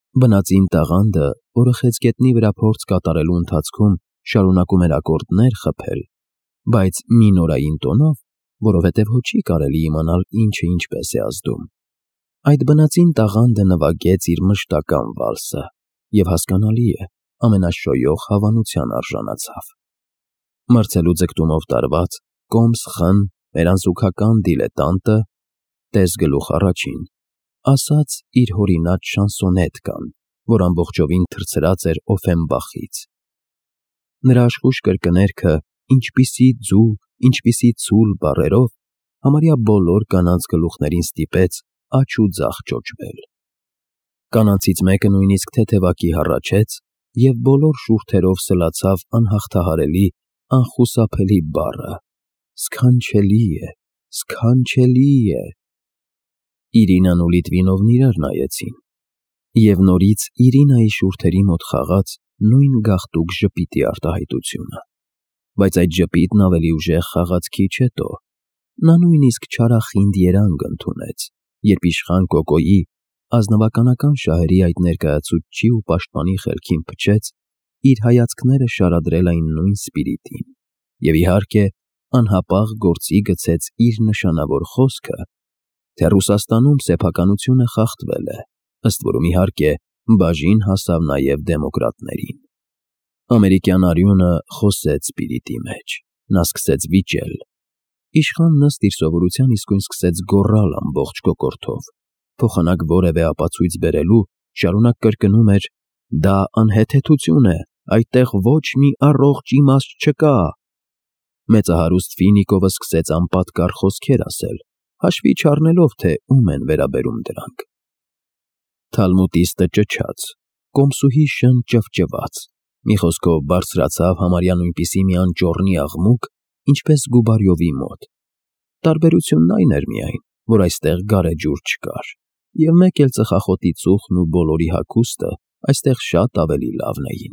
Բնածին տաղանդը, որը խեցգետնի վրա փորձ կատարելու ընթացքում շարունակում էր ակորդներ խփել, բայց մինորային տոնով, որովհետև հո չի կարելի իմանալ ինչը ինչպես է ազդում, այդ բնածին տաղանդը նվագեց իր մշտական վալսը և հասկանալի է, ամենաշոյող հավանության արժանացավ։ Մրցելու ձգտումով տարված, կոմս խն, մերանզուգական դիլետանտը, տես գլուխ առաջին, ասաց իր հորինած շանսոնետկան, որ ամբողջովին թրծրած էր Օֆենբախից։ Նրա աշխույժ կրկներքը ինչպիսի ձու, ինչպիսի ցուլ բառերով համարյա բոլոր կանանց գլուխներին ստիպեց աջ ու ձախ ճոճվել։ Կանանցից մեկը նույնիսկ թեթևակի հառաչեց և բոլոր շուրթերով սլացավ անհաղթահարելի, անխուսափելի բառը. «Սքանչելի է, սքանչելի է»։ Իրինան ու Լիտվինովն իրար նայեցին, և նորից Իրինայի շուրթերի մոտ խաղաց նույն գաղտուկ ժպիտի արտահայտությունը, բայց այդ ժպիտն ավելի ուժեղ խաղաց քիչ հետո, նա նույնիսկ չարախինդ երանգ ընդունեց, երբ իշխան Կոկոյի ազնվականական շահերի այդ ներկայացուցչի ու պաշտպանի խելքին փչեց իր հայացքները շարադրել այն նույն սպիրիտին, և իհարկե անհապաղ գործի գցեց իր նշանավոր խոսքը, թե Ռուսաստանում սեփականությունը խախտվել է, ըստ որում իհարկե բաժին հասավ նաև դեմոկրատներին։ Ամերիկյան արյունը խոսեց սպիրիտի մեջ, նա սկսեց վիճել։ Իշխանն ըստ իր սովորության իսկույն սկսեց գոռալ ամբողջ կոկորդով, փոխանակ որևէ ապացույց բերելու, շարունակ կրկնում էր. «Դա անհեթեթություն է, այդտեղ ոչ մի առողջ իմաստ չկա»։ Մեծահարուստ Ֆինիկովը սկսեց անպատկառ խոսքեր ասել, հաշվի չառնելով, թե ում են վերաբերում դրանք։ Թալմուտիստը ճչաց, կոմսուհի շն ճվճվաց, մի խոսքով բարձրացավ համարյա նույնպիսի մի անճոռնի աղմուկ, ինչպես Գուբարյովի մոտ։ Տարբերությունն այն էր միայն, որ այստեղ գարեջուր չկար, և մեկ էլ ծխախոտի ծուխն ու բոլորի հագուստը այստեղ շատ ավելի լավն էին։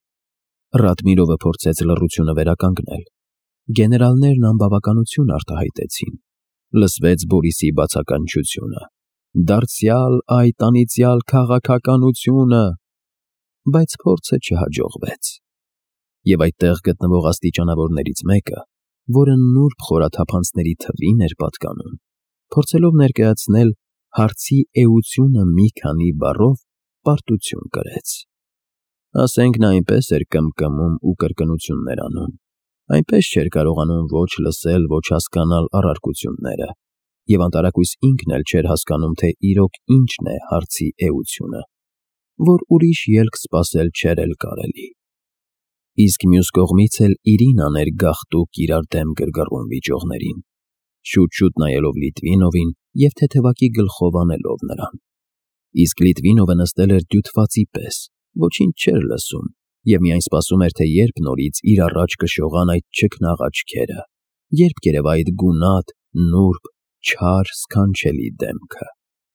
Ռադմիրովը փորձեց լռությունը վերականգնել։ Գեներալներն անբավականություն արտահայտեցին։ Լսվեց Բորիսի բացականչությունը. «Դարձյալ այդ անիծյալ քաղաքականությունը», բայց փորձը չհաջողվեց։ Եվ այդտեղ գտնվող աստիճանավորներից մեկը, որը նուրբ խորաթափանցների թվին էր պատկանում, փորձելով ներկայացնել հարցի էությունը մի քանի բառով, պարտություն կրեց։ Ասենք նա այնպես էր կմկմում ու կրկնություններ անում, այնպես չէր կարողանում ոչ լսել, ոչ հասկանալ առարկությունները, և անտարակույս ինքն էլ չէր հասկանում, թե իրոք ինչն է հարցի էությունը, որ ուրիշ ելք սպասել չէր էլ կարելի։ Իսկ մյուս կողմից էլ Իրինան էր գաղտուկ իրար դեմ գրգռում վիճողներին, շուտ-շուտ նայելով Լիտվինովին և թեթևակի գլխով անելով նրան։ Իսկ Լիտվինովը նստել էր դյութվածի պես, ոչինչ չէր լսում և միայն սպասում էր, թե երբ նորից իր առաջ կշողան այդ չքնաղ աչքերը, երբ կերևա այդ գունատ, նուրբ, չար, սքանչելի դեմքը։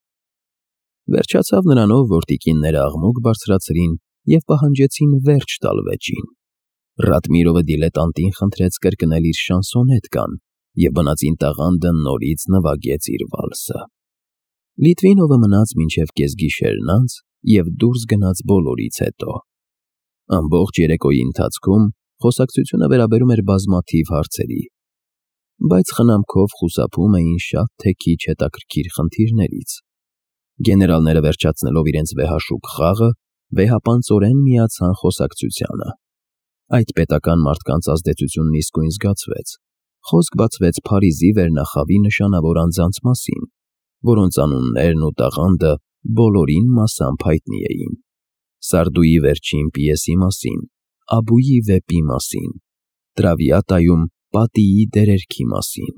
Վերջացավ նրանով, որ տիկինները աղմուկ բարձրացրին և պահանջեցին վերջ տալ վեճին։ Ռադմիրովը դիլետանտին խնդրեց կրկնել իր շանսոնետկան, և բնածին տաղանդը նորից նվագեց իր վալսը։ Լիտվինովը մնաց մինչև կեսգիշերն անց և դուրս գնաց բոլորից հետո։ Ամբողջ երեկոյի ընթացքում խոսակցությունը վերաբերում էր բազմաթիվ հարցերի, բայց խնամքով խուսափում էին շատ թե քիչ հետաքրքիր խնդիրներից։ Գեներալները վերջացնելով իրենց վեհաշուկ խաղը, վեհապանծորեն միացան խոսակցությանը։ Այդ պետական մարդկանց ազդեցությունն իսկույն զգացվեց։ Խոսք բացվեց Փարիզի վերնախավի նշանավոր անձանց մասին, որոնց անուններն ու տաղանդը բոլորին մասամբ հայտնի էին։ Սարդուի վերջին պիեսի մասին, Աբուի վեպի մասին, Տրավիատայում պատիի դերերքի մասին։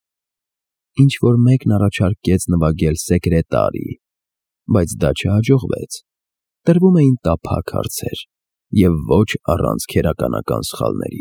Ինչ-որ մեկն առաջարկեց նվագել Սեկրետարի, բայց դա չհաջողվեց։ Տրվում էին տափակ հարցեր և ոչ առանց քերականական սխալների։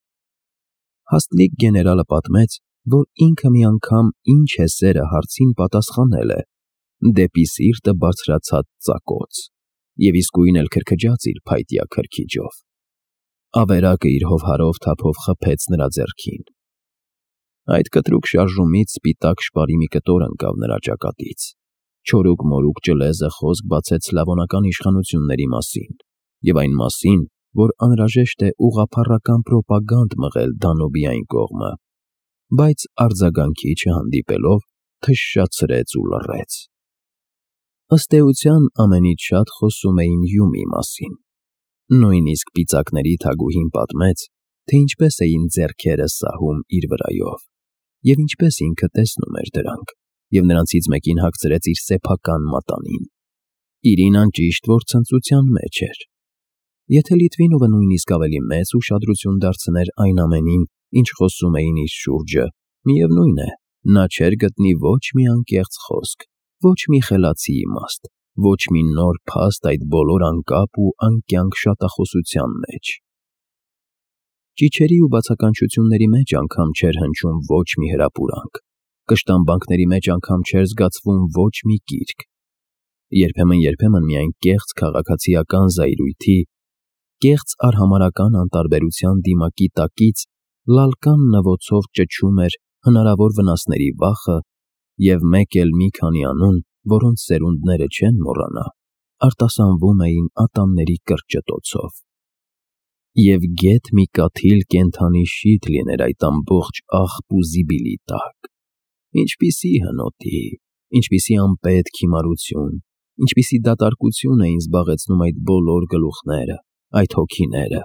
Հաստլիկ գեներալը պատմեց, որ ինքը մի անգամ «Ինչ է սերը» հարցին պատասխանել է «Դեպի սիրտը բարձրացած ծակոց» և իսկույն էլ քրքջաց իր փայտյա քրքիջով։ Ավերակը իր հովհարով թափով խփեց նրա ձեռքին։ Այդ կտրուկ շարժումից սպիտակ շպարի մի կտոր ընկավ նրա ճակատից։ Չորուկ-մորուկ ջլեզը խոսք բացեց սլավոնական իշխանությունների մասին և այն մասին, որ անհրաժեշտ է ուղղափառական պրոպագանդ մղել Դանուբի այն կողմը, բայց արձագանքի չհանդիպելով թշշացրեց ու լռեց։ Ըստ էության ամենից շատ խոսում էին Յումի մասին։ Նույնիսկ պիծակների թագուհին պատմեց, թե ինչպես էին ձեռքերը սահում իր վրայով, և ինչպես ինքը տեսնում էր դրանք, և նրանցից մեկին հագցրեց իր սեփական մատանին։ Իրինան ճիշտ որ ցնծության մեջ էր։ Եթե Լիտվինովը նույնիսկ ավելի մեծ ուշադրություն դարձներ այն ամենին, ինչ խոսում էին իր շուրջը, միևնույն է, նա չէր գտնի ոչ մի անկեղծ խոսք, ոչ մի խելացի իմաստ, ոչ մի նոր փաստ այդ բոլոր անկապ ու անկյանք շատախոսության մեջ։ Ճիչերի ու բացականչությունների մեջ անգամ չէր հնչում ոչ մի հրապուրանք, կշտամբանքների մեջ անգամ չէր զգացվում ոչ մի կիրք։ Երբեմն միայն կեղծ քաղաքացիական զայրույթի, կեղծ արհամարհական անտարբերության դիմակի տակից լալկան նվոցով ճչում էր հնարավոր վնասների վախը և մեկ էլ մի քանի անուն, որոնց սերունդները չեն մոռանա, արտասանվում էին ատամների կրճտոցով։ Եվ գեթ մի կաթիլ կենդանի շիթ լիներ այդ ամբողջ աղբ ու զիբիլի տակ։ Ինչպիսի հնոտի, ինչպիսի անպետք հիմարություն, ինչպիսի դատարկություն էին զբաղեցնում այդ բոլոր գլուխները, այդ հոգիները։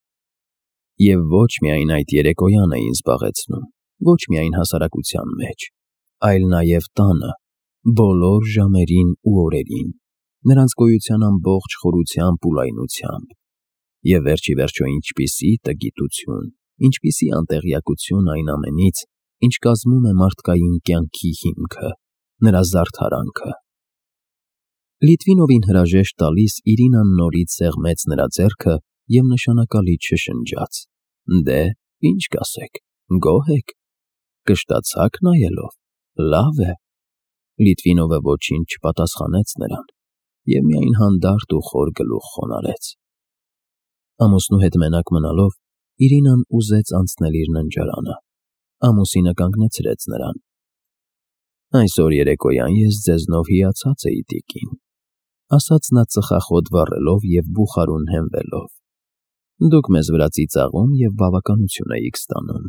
Եվ ոչ միայն այդ երեկոյան էին զբաղեցնում, ոչ միայն հասարակության մեջ, այլ նաև տանը, բոլոր ժամերին ու օրերին, նրանց գոյության ամբողջ խորությամբ ու լայնությամբ։ Եվ վերջիվերջո ինչպիսի տգիտություն, ինչպիսի անտեղյակություն այն ամենից, ինչ կազմում է մարդկային կյանքի հիմքը, նրա զարդարանքը։ Լիտվինովին հրաժեշտ տալիս Իրինան նորից սեղմեց նրա ձեռքը և նշանակալի չշնջաց. «Դե, ինչ կասեք, գոհ եք, կշտացաք նայելով, լավ է»։ Լիտվինովը ոչինչ չպատասխանեց նրան և միայն հանդարտ ու խոր գլուխ խոնարհեց։ Ամուսնու հետ մենակ մնալով Իրինան ուզեց անցնել իր ննջարանը։ Ամուսինը կանգնեցրեց նրան։ «Այսօր երեկոյան ես ձեզնով հիացած էի, տիկին», ասաց նա ծխախոտ վառելով և բուխարուն հենվելով։ «Դուք մեզ վրա ծիծաղում և բավականություն էիք ստանում»։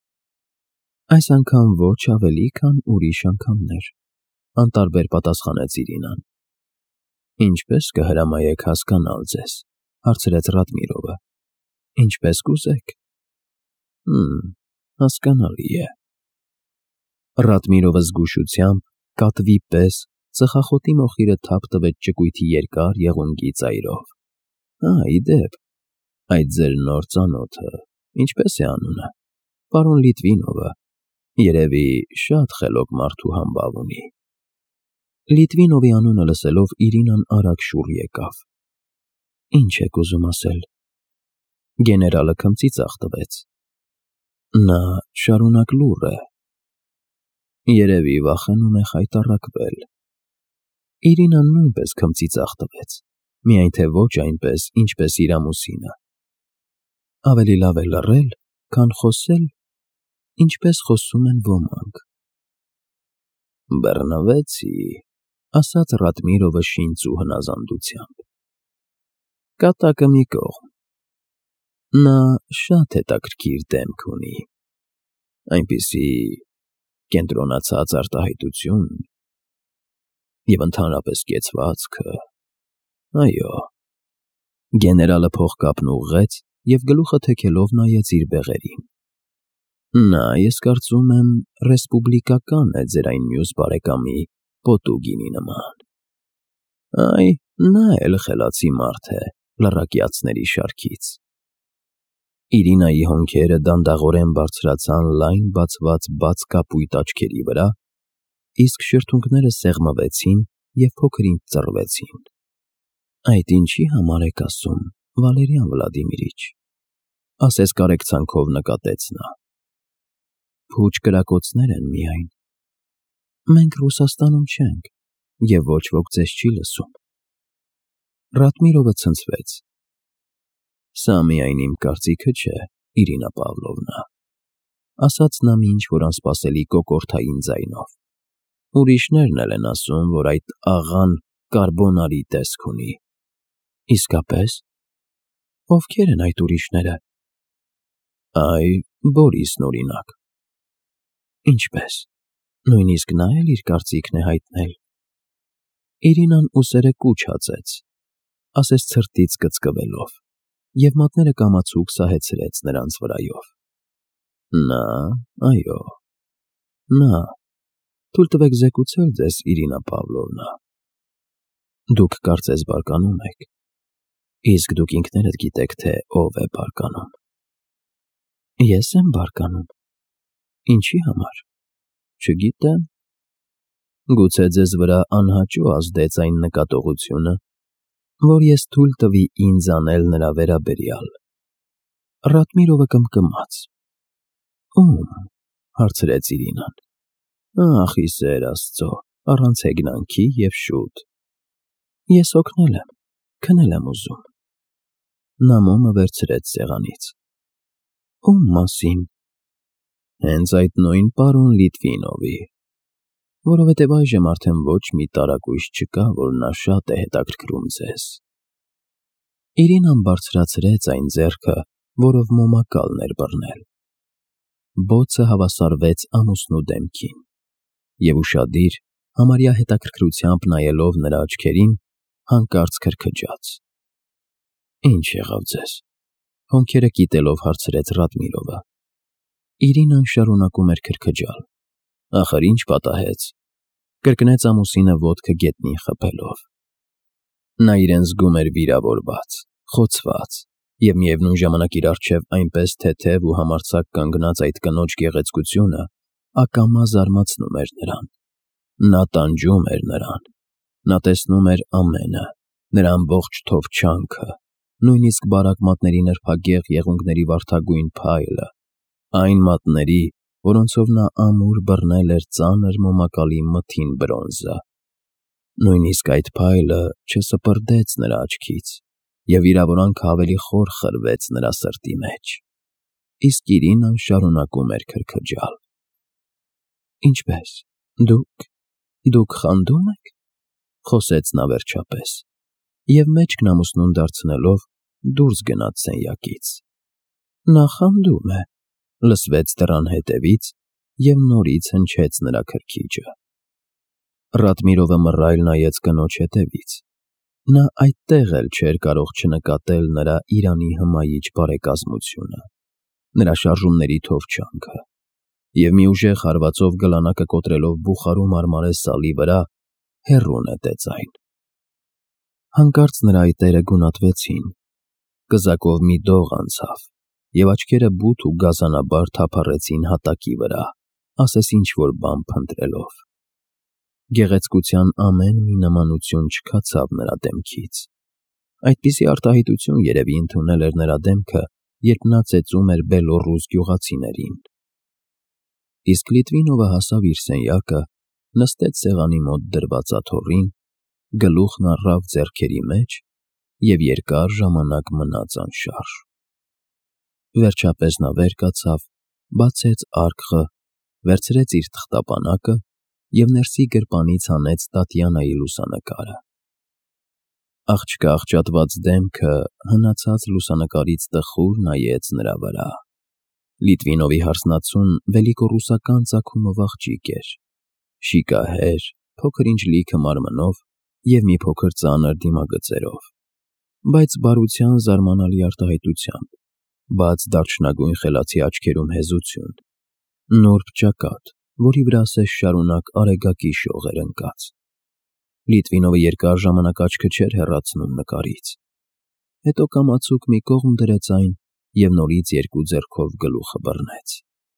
«Այս անգամ ոչ ավելի, քան ուրիշ անգամներ», անտարբեր պատասխանեց Իրինան։ «Ինչպե՞ս կհրամայեք հասկանալ ձեզ», հարցրեց Ռադմիրովը։ «Ինչպես կուզեք»։ Հասկանալի է։ Ռադմիրովը զգուշությամբ, կատվի պես, ծխախոտի մոխիրը թափ տվեց ճկույթի երկար եղունգի ծայրով։ Ի դեպ, այդ ձեր նոր ծանոթը, ինչպե՞ս է անունը։ Պարոն Լիտվինովը, երևի շատ խելոք մարդու համբավ ունի։ Լիտվինովի անունը լսելով Իրինան արագ շուռ եկավ։ Ինչ եք ուզում ասել։ Գեներալը քմծիծաղ տվեց։ Նա շարունակ լուռ է։ Երևի վախենում է խայտառակվել։ Իրինան նույնպես քմծիծաղ տվեց, միայն թե ոչ այնպես, ինչպես իր ամուսինը։ Ավելի լավ է լռել, քան խոսել, ինչպես խոսում են ոմանք։ Բռնվեցի, ասաց Ռադմիրովը շինծ ու հնազանդությամբ։ Կատակը մի կողմ։ Նա շատ հետաքրքիր դեմք ունի, այնպիսի կենտրոնացած արտահայտություն և ընդհանրապես կեցվածքը, այո։ Գեներալը փողկապն ուղղեց և գլուխը թեքելով նայեց իր բեղերին։ Նա, ես կարծում եմ, ռեսպուբլիկական է ձեր այն մյուս բարեկամի Պոտուգինի նման։ Այ, նա էլ խելացի մարդ է լռակյացների շարքից։ Իրինայի հոնքերը դանդաղորեն բարձրացան լայն բացված բաց կապույտ աչքերի վրա, իսկ շրթունքները սեղմվեցին և փոքր-ինչ ծռվեցին։ Այդ ինչի համար եք ասում, Վալերիան Վլադիմիրիչ, ասես կարեկցանքով նկատեց նա։ Փուչ կրակոցներ են միայն։ Մենք Ռուսաստանում չենք, և ոչ ոք ձեզ չի լսում։ Ռադմիրովը ցնցվեց։ Սա միայն իմ կարծիքը չէ, Իրինա Պավլովնա, ասաց նա մի ինչ-որ անսպասելի կոկորդային ձայնով։ Ուրիշներն էլ են ասում, որ այդ աղան կարբոնարի տեսք ունի։ Իսկապես, ովքեր են այդ ուրիշները։ Այ, Բորիսն օրինակ։ Ինչպես, նույնիսկ նա էլ իր կարծիքն է հայտնել։ Իրինան ուսերը կուչ հացեց, ասես ցրտից կծկվելով, և մատները կամացուկ սահեցրեց նրանց վրայով։ Նա, այո, նա, թույլ տվեք զեկուցել ձեզ, Իրինա Պավլովնա։ Դուք կարծես բարկանում եք, իսկ դուք ինքներդ գիտեք, թե ով է բարկանում։ Ես եմ բարկանում։ Ինչի համար։ Չգիտեմ։ Գուցե ձեզ վրա անհաճո ազդեց այն նկատողությունը, որ ես թույլ տվի ինձ անել նրա վերաբերյալ։ Ռատմիրովը կմկմաց։ Ում, հարցրեց Իրինան։ Ախ, ի սեր Աստծո, առանց հեգնանքի և շուտ։ Ես օգնել եմ, քնել եմ ուզում։ Նա մոմը վերցրեց սեղանից։ Ում մասին։ Հենց այդ նույն պարոն Լիտվինովի, որովհետև այժմ արդեն ոչ մի տարակույս չկա, որ նա շատ է հետաքրքրում ձեզ։ Իրինան բարձրացրեց այն ձեռքը, որով մոմակալն էր բռնել։ Բոցը հավասարվեց ամուսնու դեմքին, և ուշադիր, համարյա հետաքրքրությամբ նայելով նրա աչքերին, հանկարծ քրքջաց։ Ինչ եղավ ձեզ։ Հոնքերը կիտելով հարցրեց Ռադմիրովը։ Իրինան շարունակում էր քրքջալ։ Ախր ինչ պատահեց։ Կրկնեց ամուսինը ոտքը գետնին խփելով։ Նա իրեն զգում էր վիրավորված, խոցված, և միևնույն ժամանակ իր առջև այնպես թեթև ու համարձակ կանգնած այդ կնոջ գեղեցկությունը ակամա զարմացնում էր նրան։ Նա տանջում էր նրան։ Նա տեսնում էր ամենը, նրա ամբողջ թովչանքը, նույնիսկ բարակ մատների նրբագեղ եղունգների վարդագույն փայլը, այն մատների, որոնցով նա ամուր բռնել էր ծանր մոմակալի մթին բրոնզը։ Նույնիսկ այդ փայլը չսպրդեց նրա աչքից, և վիրավորանքը ավելի խոր խրվեց նրա սրտի մեջ։ Իսկ Իրինան շարունակում էր քրքջալ։ Ինչպե՞ս, դուք խանդում եք, խոսեց նա վերջապես, և մեջքն ամուսնուն դարձնելով դուրս գնաց սենյակից։ Նա խանդում է, լսվեց դռան հետևից, և նորից հնչեց նրա քրքիջը։ Ռատմիրովը մռայլ նայեց կնոջ հետևից։ Նա այդտեղ էլ չէր կարող չնկատել նրա իրանի հմայիչ բարեկազմությունը, նրա շարժումների թովչանքը, և մի ուժեղ հարվածով գլանակը կոտրելով բուխարու մարմարե սալի վրա, հեռու նետեց այն։ Հանկարծ նրա այտերը գունատվեցին, կզակով մի դող անցավ, և աչքերը բութ ու գազանաբար թափառեցին հատակի վրա, ասես ինչ-որ բան փնտրելով։ Գեղեցկության ամեն մի նմանություն չքացավ նրա դեմքից։ Այդպիսի արտահայտություն երևի ընդունել էր նրա դեմքը, երբ նա ծեծում էր Բելոռուս գյուղացիներին։ Իսկ Լիտվինովը հասավ իր սենյակը, նստեց սեղանի մոտ դրված աթոռին, գլուխն առավ ձեռքերի մեջ և երկար ժամանակ մնաց անշարժ։ Վերջապես նա վեր կացավ, բացեց արկղը, վերցրեց իր թղթապանակը և ներսի գրպանից հանեց Տատյանայի լուսանկարը։ Աղջկա աղճատված դեմքը հնացած լուսանկարից տխուր նայեց նրա վրա։ Լիտվինովի հարսնացուն վելիկոռուսական ծագումով աղջիկ էր, շիկահեր, փոքր ինչ լիքը մարմնով և մի փոքր ծանր դիմագծերով, բայց բարության զարմանալի արտահայտությամբ, բաց դարչնագույն խելացի աչքերում հեզություն, նուրբ ճակատ, որի վրա ասես շարունակ արեգակի շող էր ընկած։ Լիտվինովը երկար ժամանակ աչքը չէր հեռացնում նկարից, հետո կամացուկ մի կողմ դրեց այն և նորից երկու ձեռքով գլուխը բռնեց։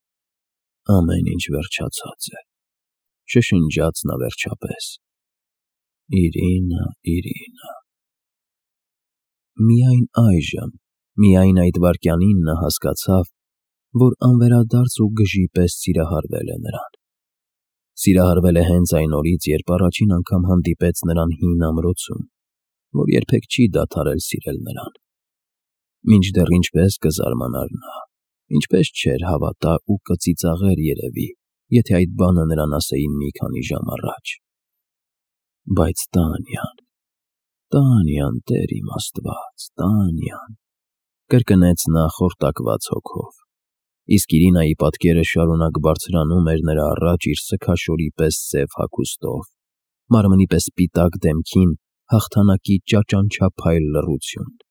Ամեն ինչ վերջացած է, շշնջաց նա վերջապես։ Իրինա, Իրինա։ Միայն այժմ, միայն այդ վայրկյանին նա հասկացավ, որ անվերադարձ ու գժի պես սիրահարվել է նրան։ Սիրահարվել է հենց այն օրից, երբ առաջին անգամ հանդիպեց նրան հին ամրոցում, որ երբեք չի դադարել սիրել նրան։ Մինչդեռ ինչպես կզարմանար նա, ինչպես չէր հավատա ու կծիծաղեր երևի, եթե այդ բանը նրան ասեին մի քանի ժամ առաջ։ Բայց Տանյան, Տեր իմ Աստված, Տանյան, կրկնեց նա խորտակված հոգով, իսկ Իրինայի պատկերը շարունակ բարձրանում էր նրա առաջ իր սգաշորի պես սև հագուստով, մարմնի պես սպիտակ դեմքին հաղթանակի ճաճանչափայլ լռություն։